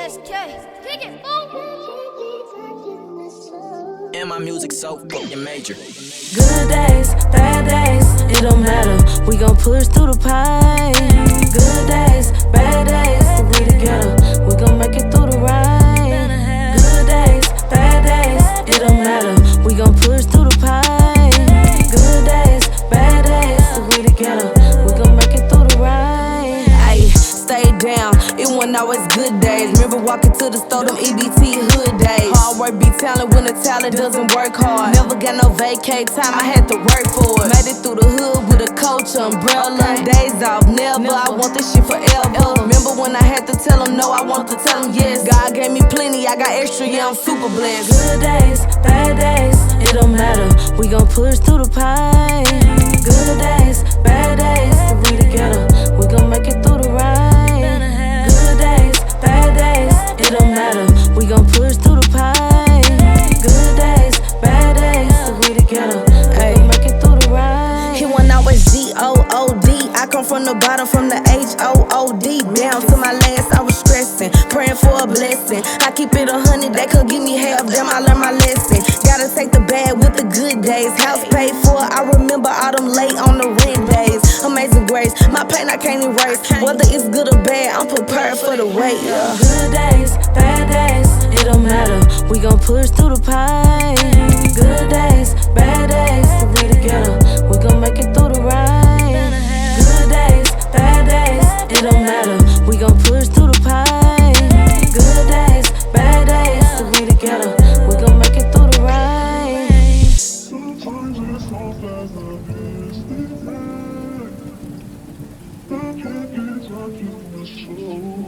SK, kick it, boom. And my music so fucking major. Good days, bad days, it don't matter. We gon' push through the pain. Good days, bad days, we together. We gon' make it through the rain. Good days, bad days, it don't matter. We gon' push through the pain. Good days, bad days, we together. We gon' make it through the rain. Ayy, stay down. It wasn't always good days. Remember walking to the store, them EBT hood days. Hard work be talent when the talent doesn't work hard. Never got no vacay time, I had to work for it. Made it through the hood with a coach umbrella. Days off, never, I want this shit forever. Remember when I had to tell them no, I want to tell them yes. God gave me plenty, I got extra, yeah, I'm super blessed. Good days, bad days, it don't matter. We gon' push through the pain. Good days, bad days, we together. We gon' make it through the rain. Good days, bad days, it don't matter. We gon' push through the pain. Good days, bad days, we together. We gon' make it through the rain. He wasn't always G-O-O-D. I come from the bottom, from the H-O-O-D. Down to my last, I was stressing, praying for a blessing. I keep it 100, they could give me half, damn, I learned my lesson. Gotta take the bad with the good days. House paid for, I remember all them late on the rent days. Amazing grace, my pain I can't erase. Whether it's good or bad, I'm prepared for the wait. Good days, bad days, it don't matter. We gon' push through the pain. Good days, bad days, we together. We gon' make it through the rain. Good days, bad days, it don't matter. We gon' push through the pain. Good days, bad days, we together. We gon' make it through the rain. Sometimes it's all that love is the I can't get up in the soul.